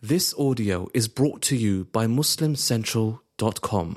This audio is brought to you by MuslimCentral.com.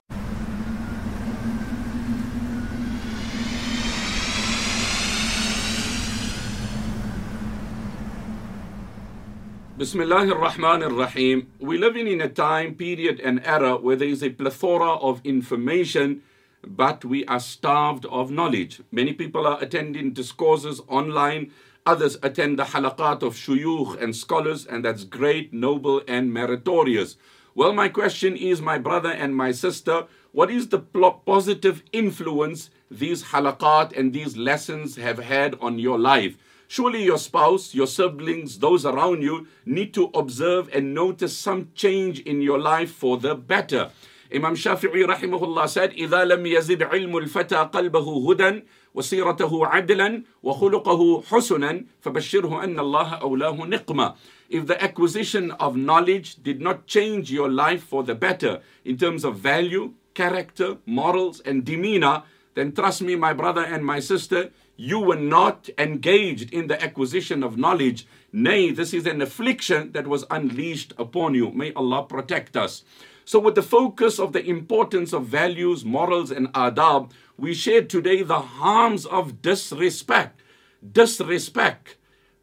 Bismillah ar-Rahman ar-Rahim. We live in a time, period and era where there is a plethora of information, but we are starved of knowledge. Many people are attending discourses online. Others attend the halaqat of shuyukh and scholars, and that's great, noble and meritorious. Well, my question is, my brother and my sister, what is the positive influence these halaqat and these lessons have had on your life? Surely your spouse, your siblings, those around you need to observe and notice some change in your life for the better. Imam Shafi'i rahimahullah said, إِذَا لَمْ يَزِدْ عِلْمُ الْفَتَى قَلْبَهُ هُدًى وَسِيرَتَهُ عَدْلًا وَخُلُقَهُ حُسُنًا فَبَشِّرْهُ أَنَّ اللَّهَ أَوْلَاهُ نِقْمًا. If the acquisition of knowledge did not change your life for the better in terms of value, character, morals and demeanor, then trust me, my brother and my sister, you were not engaged in the acquisition of knowledge. Nay, this is an affliction that was unleashed upon you. May Allah protect us. So with the focus of the importance of values, morals and adab, we shared today the harms of disrespect. Disrespect.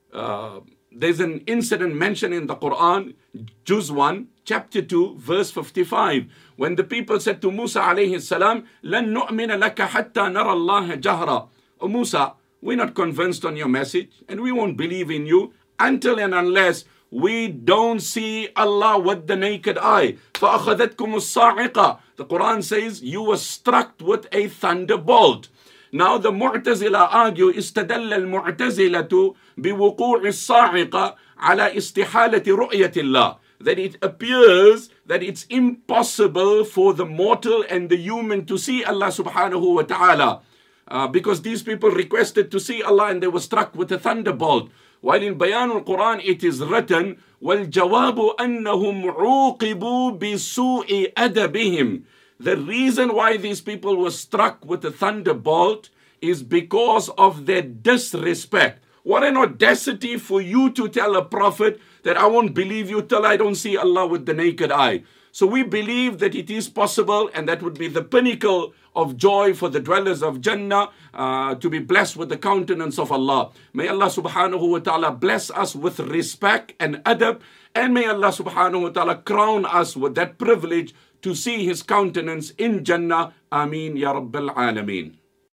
There's an incident mentioned in the Quran, Juz 1, chapter 2, verse 55. When the people said to Musa alayhi salam, لَن نُؤْمِنَ لَكَ حَتَّى نَرَى اللَّهَ جَهْرًا. Oh Musa, we're not convinced on your message and we won't believe in you until and unless we don't see Allah with the naked eye. فَأَخَذَتْكُمُ الصَّاعِقَةِ. The Quran says you were struck with a thunderbolt. Now the Mu'tazila argue استدل المعتزلة بوقوع الصاعقة على استحالة رؤية الله. That it appears that it's impossible for the mortal and the human to see Allah subhanahu wa ta'ala. Because these people requested to see Allah and they were struck with a thunderbolt. While in Bayan al-Quran it is written, وَالْجَوَابُ أَنَّهُمْ عُوقِبُوا بِسُوءِ أَدَبِهِمْ. The reason why these people were struck with a thunderbolt is because of their disrespect. What an audacity for you to tell a prophet that I won't believe you till I don't see Allah with the naked eye. So we believe that it is possible, and that would be the pinnacle of joy for the dwellers of Jannah, to be blessed with the countenance of Allah. May Allah subhanahu wa ta'ala bless us with respect and adab, and may Allah subhanahu wa ta'ala crown us with that privilege to see His countenance in Jannah. Ameen ya Rabbil Alameen.